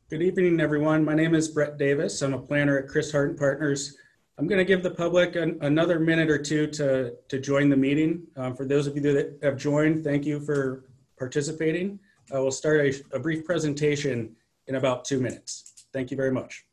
Good evening, everyone. My name is Brett Davis. I'm a planner at Chris Hart & Partners. I'm going to give the public another minute or two to join the meeting. For those of you that have joined, thank you for participating. We'll start a brief presentation in about 2 minutes. Thank you very much.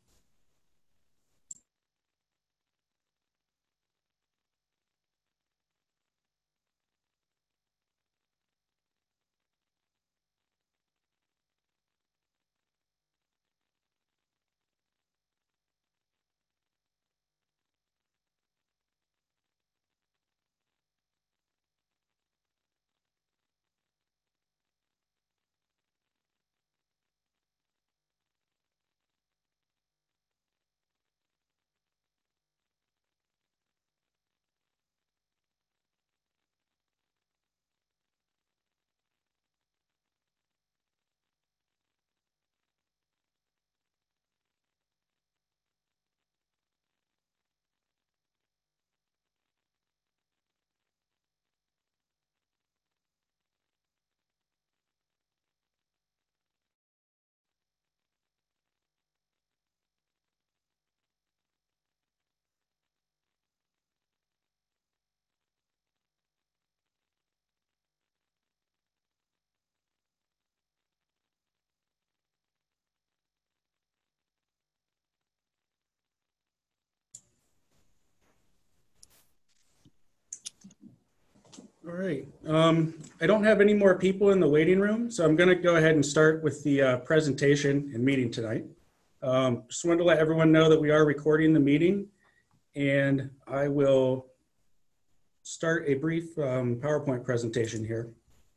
All right. I don't have any more people in the waiting room, so I'm going to go ahead and start with the presentation and meeting tonight. Just wanted to let everyone know that we are recording the meeting, and I will start a brief PowerPoint presentation here.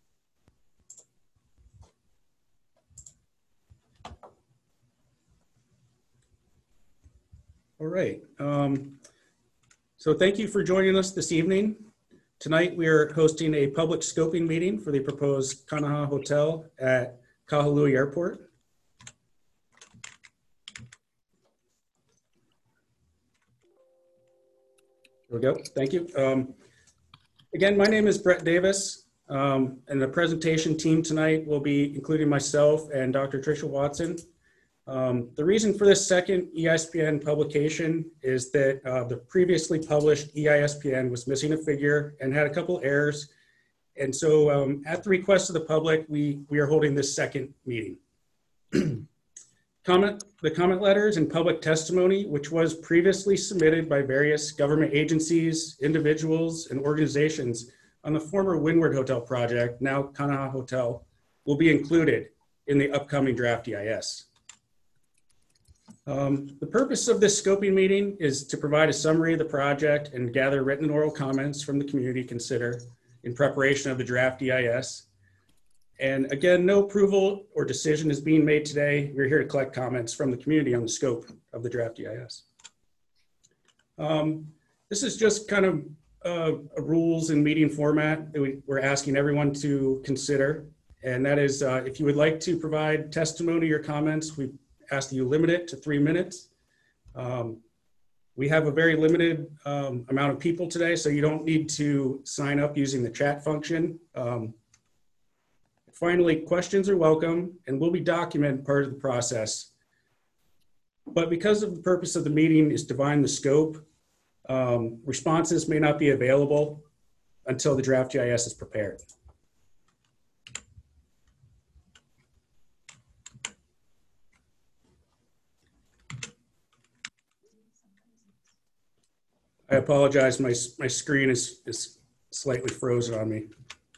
All right. So thank you for joining us this evening. Tonight, we are hosting a public scoping meeting for the proposed Kanaha Hotel at Kahului Airport. There we go. Thank you. Again, my name is Brett Davis, and the presentation team tonight will be including myself and Dr. Tricia Watson. The reason for this second EISPN publication is that the previously published EISPN was missing a figure and had a couple errors. And so at the request of the public, we are holding this second meeting. The comment letters and public testimony, which was previously submitted by various government agencies, individuals, and organizations on the former Windward Hotel project, now Kanaha Hotel, will be included in the upcoming draft EIS. The purpose of this scoping meeting is to provide a summary of the project and gather written oral comments from the community to consider in preparation of the draft EIS. And again, no approval or decision is being made today. We're here to collect comments from the community on the scope of the draft EIS. This is just kind of a rules and meeting format that we're asking everyone to consider. And that is, if you would like to provide testimony or comments, we ask that you limit it to 3 minutes. We have a very limited amount of people today, so you don't need to sign up using the chat function. Finally, questions are welcome and will be documented part of the process. But because of the purpose of the meeting is to define the scope, responses may not be available until the draft EIS is prepared. I apologize, my screen is slightly frozen on me.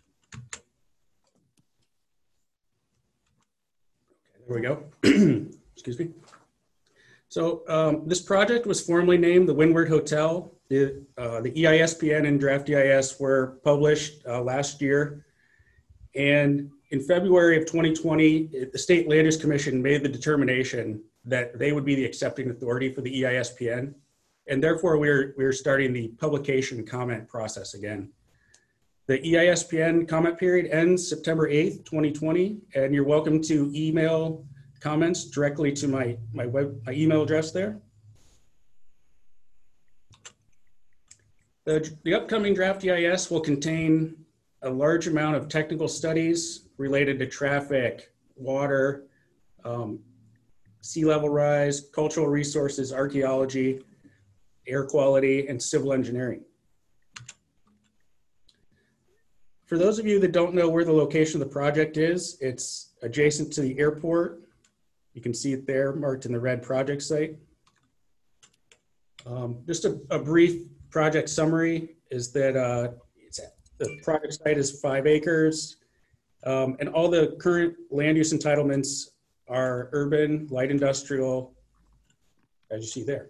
Okay, there we go. Excuse me. So this project was formally named the Windward Hotel. The EISPN and draft EIS were published last year. And in February of 2020, the State Land Use Commission made the determination that they would be the accepting authority for the EISPN. And therefore, we're starting the publication comment process again. The EISPN comment period ends September 8th, 2020, and you're welcome to email comments directly to my email address there. The upcoming draft EIS will contain a large amount of technical studies related to traffic, water, sea level rise, cultural resources, archaeology, air quality, and civil engineering. For those of you that don't know where the location of the project is, it's adjacent to the airport. You can see it there marked in the red project site. Just a brief project summary is that the project site is 5 acres, and all the current land use entitlements are urban, light industrial, as you see there.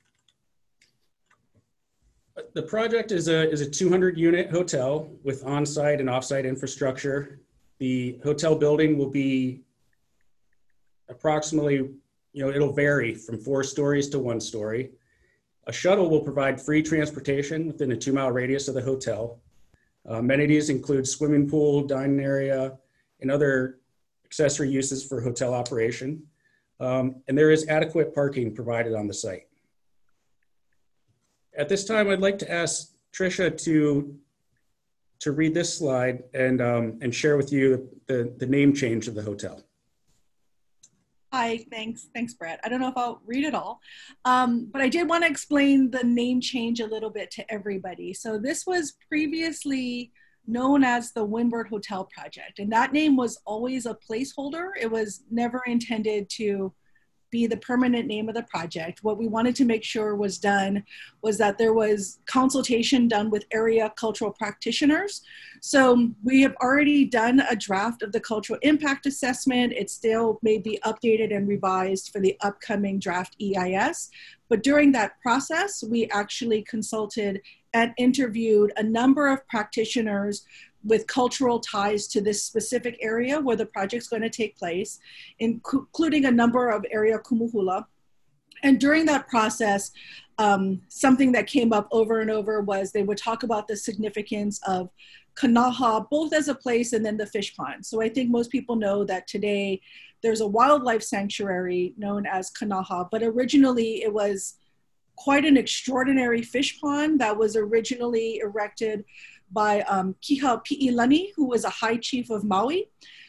The project is a 200-unit hotel with on-site and off-site infrastructure. The hotel building will be approximately, it'll vary from 4 stories to 1 story. A shuttle will provide free transportation within a 2-mile radius of the hotel. Amenities include swimming pool, dining area, and other accessory uses for hotel operation. And there is adequate parking provided on the site. At this time, I'd like to ask Tricia to read this slide and share with you the name change of the hotel. Hi, thanks, Brett. I don't know if I'll read it all, but I did want to explain the name change a little bit to everybody. So this was previously known as the Windward Hotel Project, and that name was always a placeholder. It was never intended to be the permanent name of the project. What we wanted to make sure was done was that there was consultation done with area cultural practitioners. So we have already done a draft of the cultural impact assessment. It still may be updated and revised for the upcoming draft EIS. But during that process, we actually consulted and interviewed a number of practitioners with cultural ties to this specific area where the project's going to take place, including a number of area kumuhula. And during that process, something that came up over and over was they would talk about the significance of Kanaha, both as a place and then the fish pond. So I think most people know that today there's a wildlife sanctuary known as Kanaha, but originally it was quite an extraordinary fish pond that was originally erected by Kiha Pi'ilani, who was a high chief of Maui.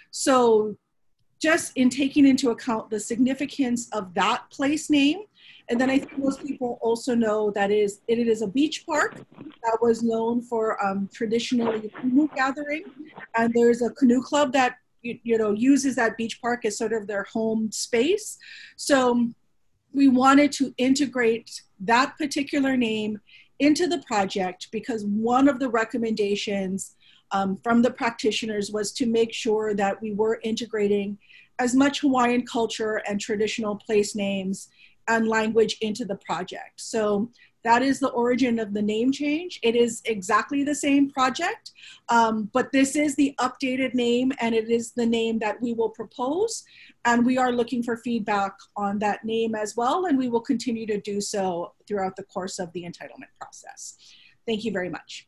So just in taking into account the significance of that place name, and then I think most people also know that it is a beach park that was known for traditionally canoe gathering, and there's a canoe club that uses that beach park as sort of their home space. So we wanted to integrate that particular name into the project because one of the recommendations from the practitioners was to make sure that we were integrating as much Hawaiian culture and traditional place names and language into the project. So that is the origin of the name change. It is exactly the same project, but this is the updated name and it is the name that we will propose. And we are looking for feedback on that name as well. And we will continue to do so throughout the course of the entitlement process. Thank you very much.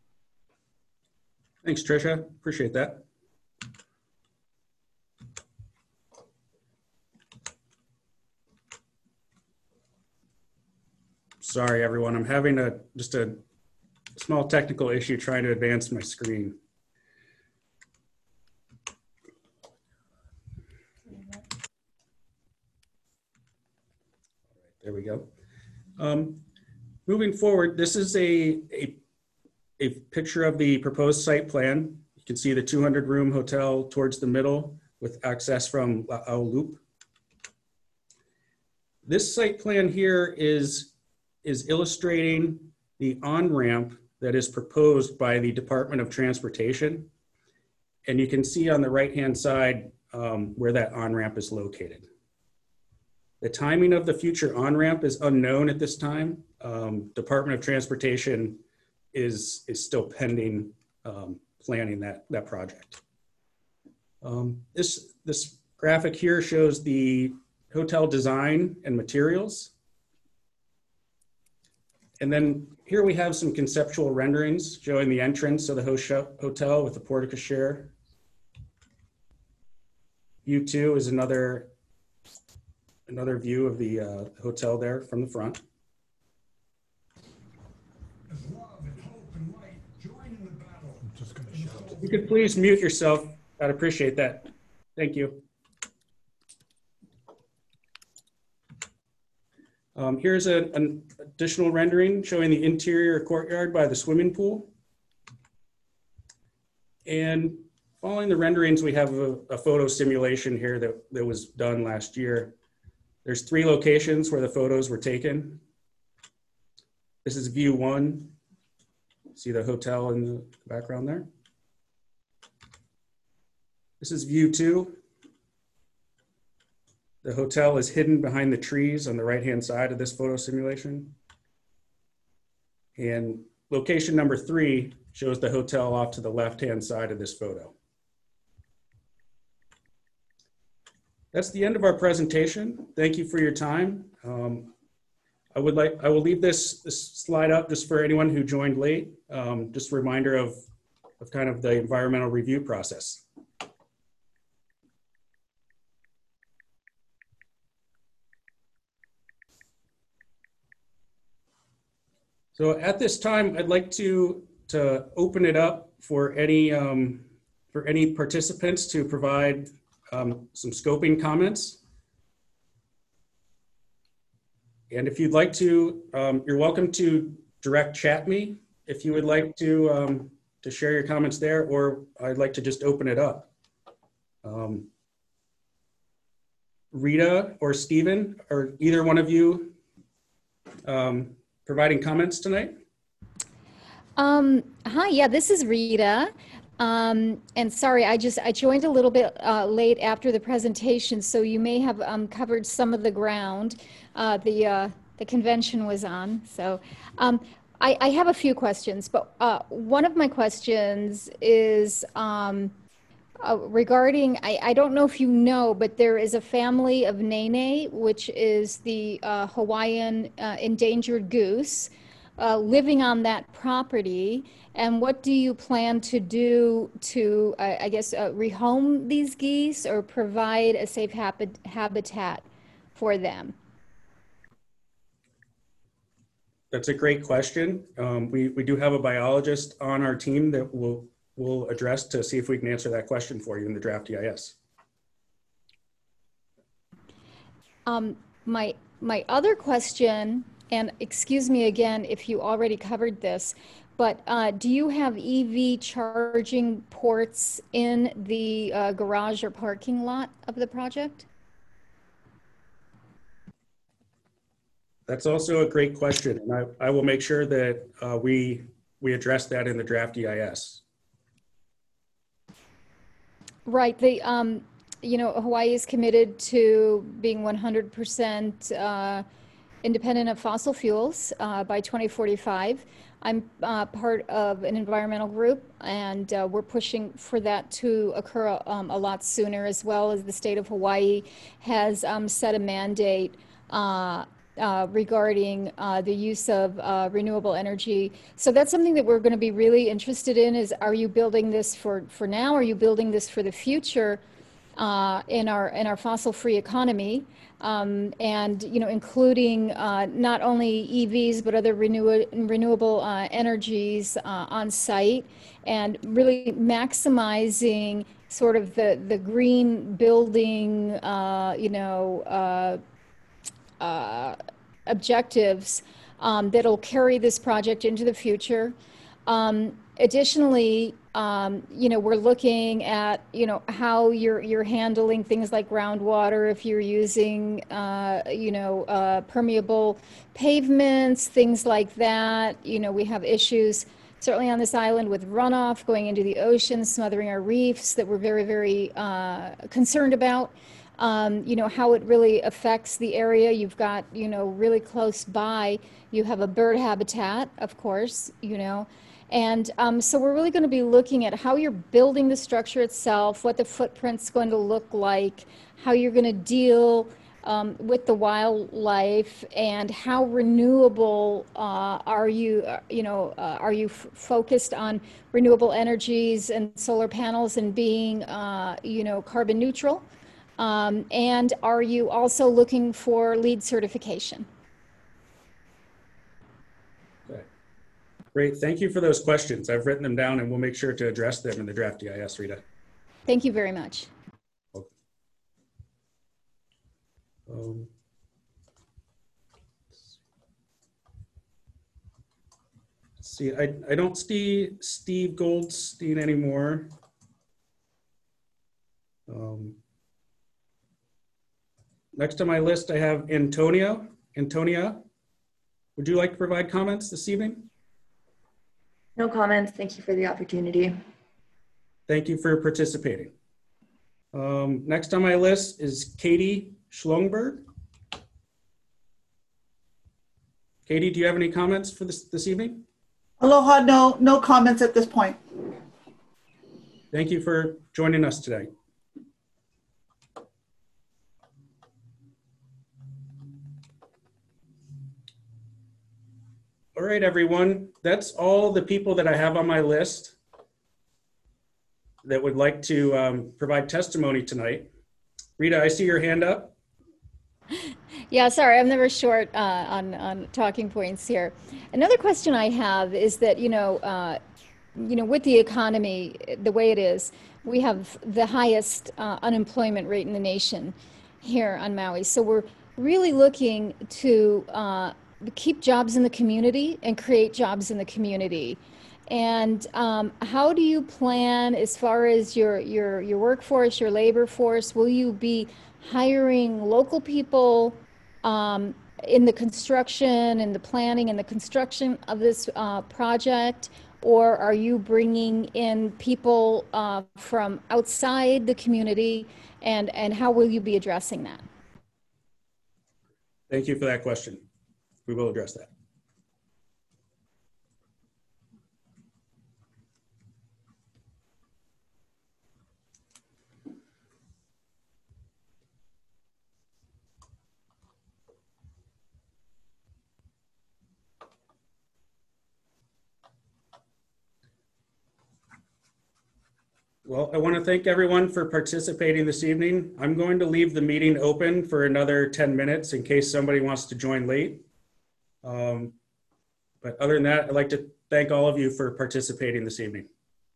Thanks, Tricia. Appreciate that. Sorry, everyone. I'm having just a small technical issue trying to advance my screen. There we go. Moving forward, this is a picture of the proposed site plan. You can see the 200-room hotel towards the middle with access from La'au Loop. This site plan here is illustrating the on-ramp that is proposed by the Department of Transportation. And you can see on the right-hand side where that on-ramp is located. The timing of the future on-ramp is unknown at this time. Department of Transportation is still pending planning that project. This graphic here shows the hotel design and materials. And then here we have some conceptual renderings showing the entrance of the hotel with the porte cochere. View 2 is another view of the hotel there from the front. If you could please mute yourself, I'd appreciate that. Thank you. Here's an additional rendering showing the interior courtyard by the swimming pool. And following the renderings, we have a photo simulation here that was done last year. There's 3 locations where the photos were taken. This is view 1. See the hotel in the background there. This is view 2. The hotel is hidden behind the trees on the right-hand side of this photo simulation. And location number 3 shows the hotel off to the left-hand side of this photo. That's the end of our presentation. Thank you for your time. I will leave this slide up just for anyone who joined late. Just a reminder of kind of the environmental review process. So at this time, I'd like to open it up for any participants to provide some scoping comments. And if you'd like to, you're welcome to direct chat me if you would like to share your comments there, or I'd like to just open it up. Rita or Stephen, are either one of you providing comments tonight? Hi, yeah, this is Rita. And sorry, I joined a little bit late after the presentation, so you may have covered some of the ground the convention was on. So I have a few questions, but one of my questions is regarding, I don't know if you know, but there is a family of Nene, which is the Hawaiian endangered goose, living on that property. And what do you plan to do to, I guess, rehome these geese or provide a safe habitat for them? That's a great question. We do have a biologist on our team that we'll address to see if we can answer that question for you in the draft EIS. My other question, and excuse me again if you already covered this, but do you have EV charging ports in the garage or parking lot of the project? That's also a great question, and I will make sure that we address that in the draft EIS. Right. You know, Hawaii is committed to being 100% independent of fossil fuels by 2045. I'm part of an environmental group, and we're pushing for that to occur a lot sooner, as well as the state of Hawaii has set a mandate regarding the use of renewable energy. So that's something that we're going to be really interested in is, are you building this for now? Are you building this for the future in our fossil-free economy? And, you know, including not only EVs, but other renewable energies on site, and really maximizing sort of the green building, you know, objectives that'll carry this project into the future. Additionally, you know, we're looking at, you know, how you're handling things like groundwater, if you're using, you know, permeable pavements, things like that. You know, we have issues certainly on this island with runoff going into the ocean, smothering our reefs that we're very, very concerned about. You know, how it really affects the area. You've got, you know, really close by, you have a bird habitat, of course, you know. And so we're really going to be looking at how you're building the structure itself, what the footprint's going to look like, how you're going to deal with the wildlife, and how renewable are you, you know, are you focused on renewable energies and solar panels and being, you know, carbon neutral? And are you also looking for LEED certification? Okay. Great, thank you for those questions. I've written them down and we'll make sure to address them in the draft EIS, Rita. Thank you very much. See, I don't see Steve Goldstein anymore. Next on my list, I have Antonia. Antonia, would you like to provide comments this evening? No comments. Thank you for the opportunity. Thank you for participating. Next on my list is Katie Schlongberg. Katie, do you have any comments for this evening? Aloha, no comments at this point. Thank you for joining us today. All right, everyone. That's all the people that I have on my list that would like to provide testimony tonight. Rita, I see your hand up. Yeah, sorry, I'm never short on talking points here. Another question I have is that, with the economy the way it is, we have the highest unemployment rate in the nation here on Maui. So we're really looking to keep jobs in the community and create jobs in the community. And how do you plan as far as your workforce, your labor force? Will you be hiring local people in the construction and the planning and the construction of this project? Or are you bringing in people from outside the community, and how will you be addressing that? Thank you for that question. We will address that. Well, I want to thank everyone for participating this evening. I'm going to leave the meeting open for another 10 minutes in case somebody wants to join late. But other than that, I'd like to thank all of you for participating this evening.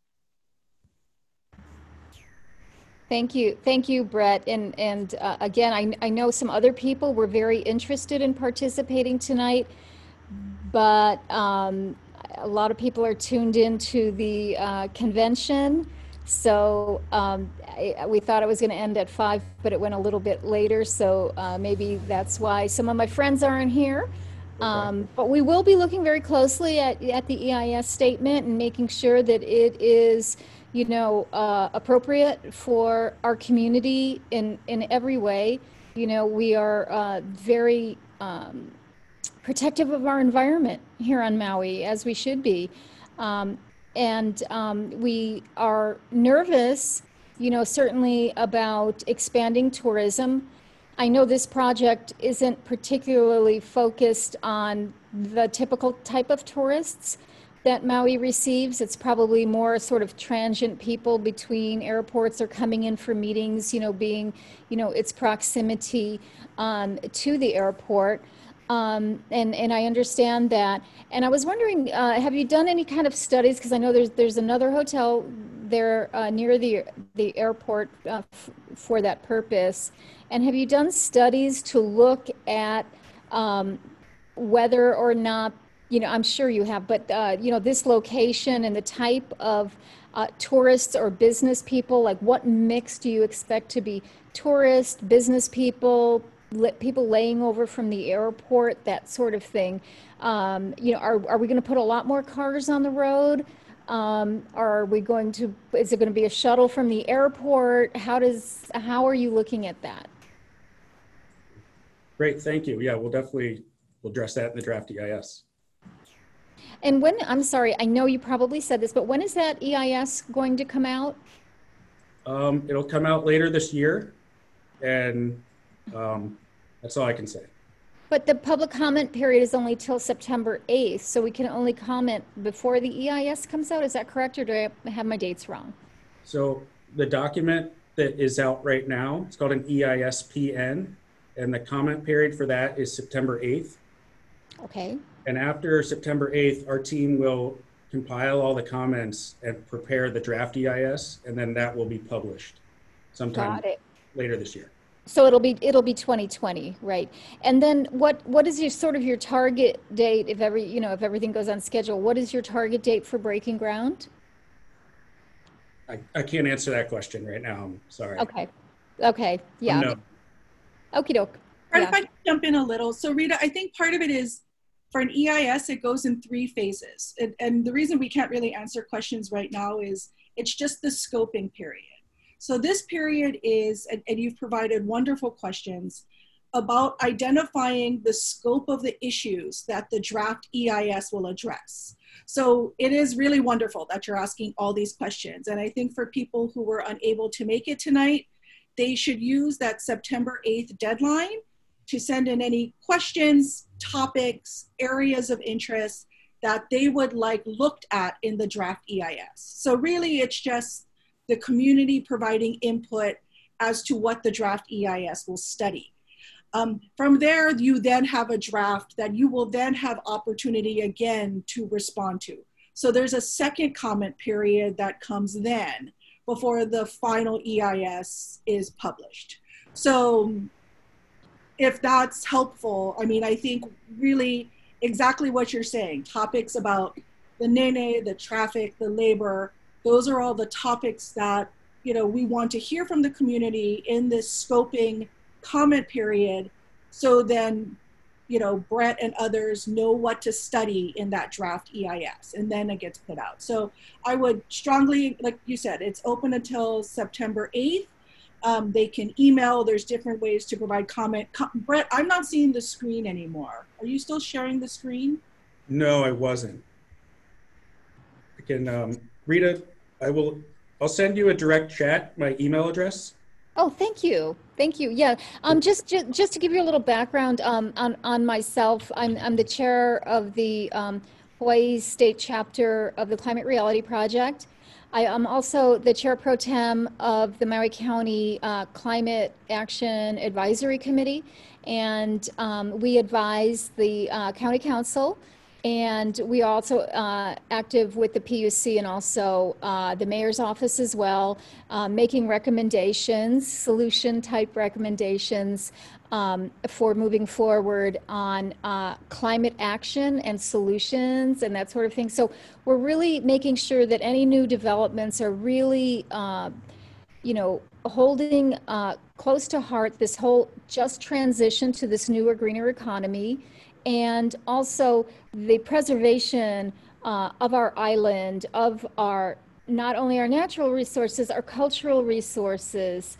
Thank you, Brett. And again, I know some other people were very interested in participating tonight, but a lot of people are tuned into the convention. So we thought it was going to end at 5, but it went a little bit later. So maybe that's why some of my friends aren't here. Okay. But we will be looking very closely at the EIS statement and making sure that it is, appropriate for our community in every way. We are very protective of our environment here on Maui, as we should be. And we are nervous, certainly about expanding tourism. I know this project isn't particularly focused on the typical type of tourists that Maui receives. It's probably more sort of transient people between airports or coming in for meetings, being, its proximity to the airport. And I understand that. And I was wondering, have you done any kind of studies? Because I know there's another hotel there near the airport for that purpose. And have you done studies to look at whether or not, I'm sure you have, but this location and the type of tourists or business people, like what mix do you expect to be tourists, business people, people laying over from the airport, that sort of thing? Are we going to put a lot more cars on the road? Is it going to be a shuttle from the airport? How are you looking at that? Great, thank you. Yeah, we'll address that in the draft EIS. And I'm sorry, I know you probably said this, but when is that EIS going to come out? It'll come out later this year, and that's all I can say. But the public comment period is only till September 8th, so we can only comment before the EIS comes out. Is that correct, or do I have my dates wrong? So the document that is out right now, it's called an EISPN, and the comment period for that is September 8th. Okay. And after September 8th, our team will compile all the comments and prepare the draft EIS, and then that will be published sometime later this year. So it'll be 2020, right? And then what is your sort of your target date if if everything goes on schedule? What is your target date for breaking ground? I can't answer that question right now. I'm sorry. Okay. Okay. Yeah. No. Okie doke. Brett, Yeah. if I can jump in a little. So Rita, I think part of it is for an EIS, it goes in 3 phases. And the reason we can't really answer questions right now is it's just the scoping period. So this period is, and you've provided wonderful questions about identifying the scope of the issues that the draft EIS will address. So it is really wonderful that you're asking all these questions. And I think for people who were unable to make it tonight, they should use that September 8th deadline to send in any questions, topics, areas of interest that they would like looked at in the draft EIS. So really it's just the community providing input as to what the draft EIS will study. From there, you then have a draft that you will then have opportunity again to respond to. So there's a second comment period that comes then before the final EIS is published. So if that's helpful, I mean, I think really exactly what you're saying, topics about the Nene, the traffic, the labor, those are all the topics that, you know, we want to hear from the community in this scoping comment period. So then, you know, Brett and others know what to study in that draft EIS, and then it gets put out. So I would strongly, like you said, it's open until September 8th. They can email, there's different ways to provide comment. Brett, I'm not seeing the screen anymore. Are you still sharing the screen? No, I wasn't. I can, Rita, I'll send you a direct chat, my email address. Oh, thank you. Thank you. Yeah. Just to give you a little background on myself, I'm the chair of the Hawaii State chapter of the Climate Reality Project. I am also the chair pro tem of the Maui County Climate Action Advisory Committee, and we advise the county council. And we also active with the PUC and also the mayor's office as well, making recommendations, solution type recommendations for moving forward on climate action and solutions and that sort of thing. So we're really making sure that any new developments are really, you know, holding close to heart this whole just transition to this newer, greener economy, and also the preservation of our island, of our, not only our natural resources, our cultural resources,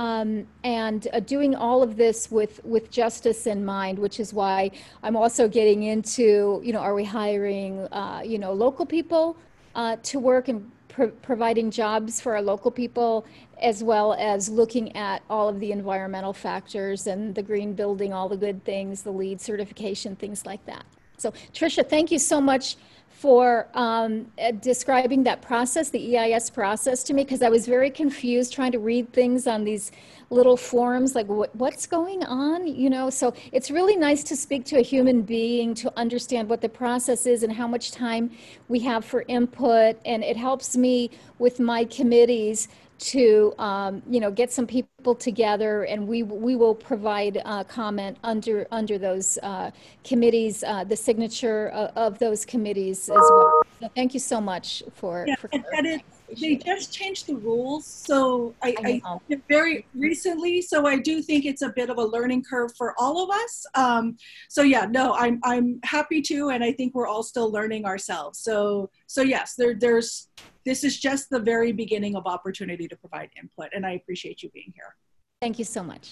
and doing all of this with justice in mind, which is why I'm also getting into, you know, are we hiring, you know, local people to work and providing jobs for our local people, as well as looking at all of the environmental factors and the green building, all the good things, the LEED certification, things like that. So Tricia, thank you so much for describing that process, the EIS process to me, because I was very confused trying to read things on these little forums, like what's going on, you know? So it's really nice to speak to a human being to understand what the process is and how much time we have for input. And it helps me with my committees to you know, get some people together, and we will provide comment under those committees, the signature of those committees as well. So thank you so much for They just changed the rules, so I know. very recently. So I do think it's a bit of a learning curve for all of us. So yeah, no, I'm happy to, and I think we're all still learning ourselves. So yes, there's. This is just the very beginning of opportunity to provide input, and I appreciate you being here. Thank you so much.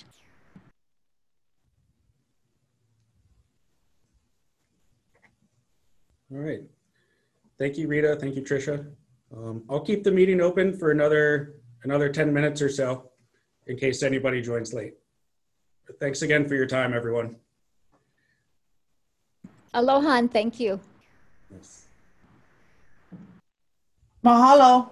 All right. Thank you, Rita. Thank you, Tricia. I'll keep the meeting open for another 10 minutes or so in case anybody joins late. But thanks again for your time, everyone. Aloha and thank you. Yes. Mahalo.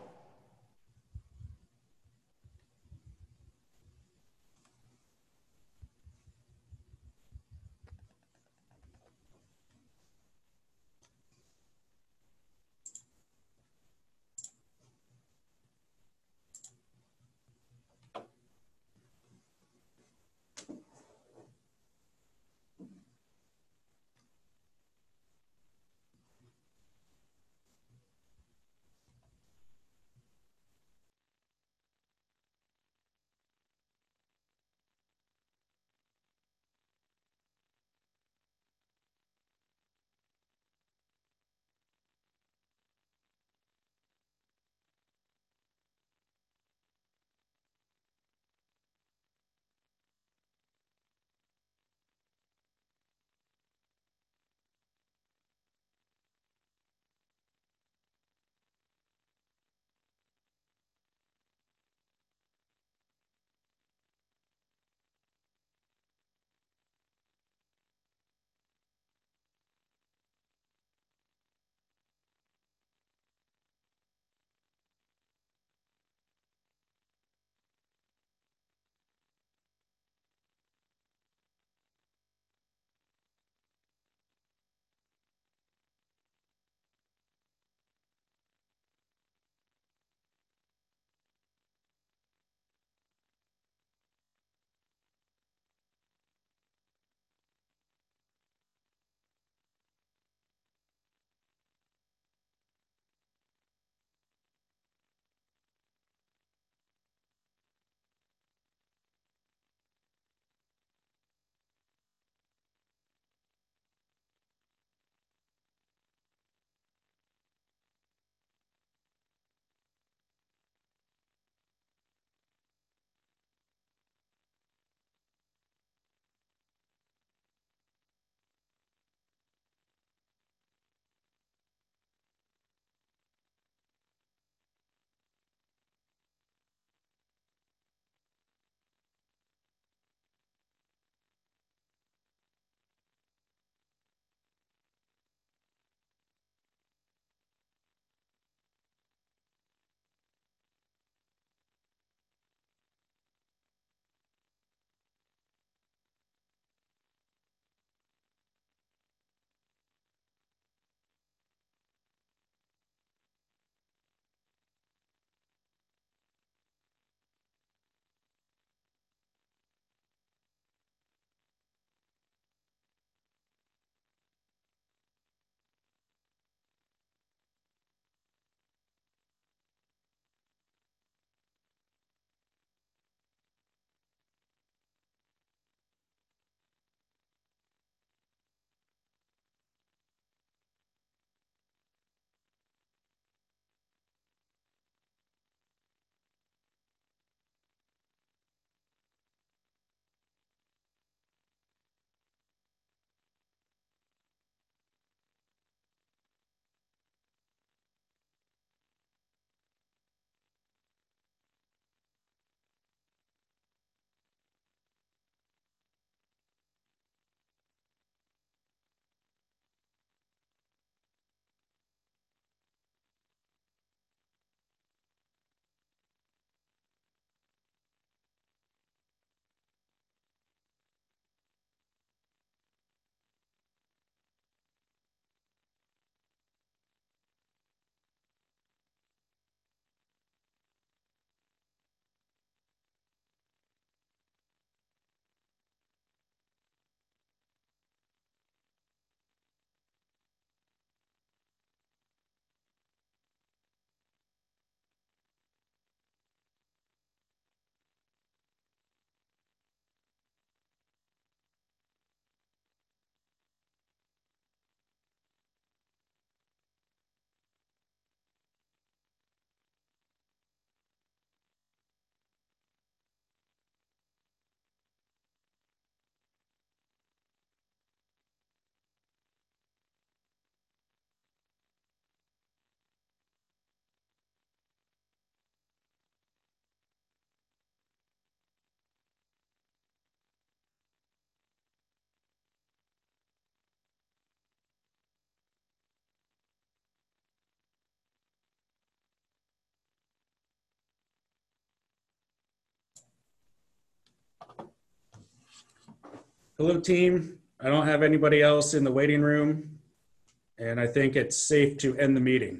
Hello, team. I don't have anybody else in the waiting room, and I think it's safe to end the meeting.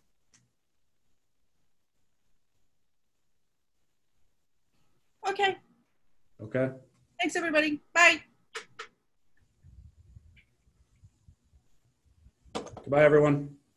Okay. Okay. Thanks, everybody. Bye. Goodbye, everyone.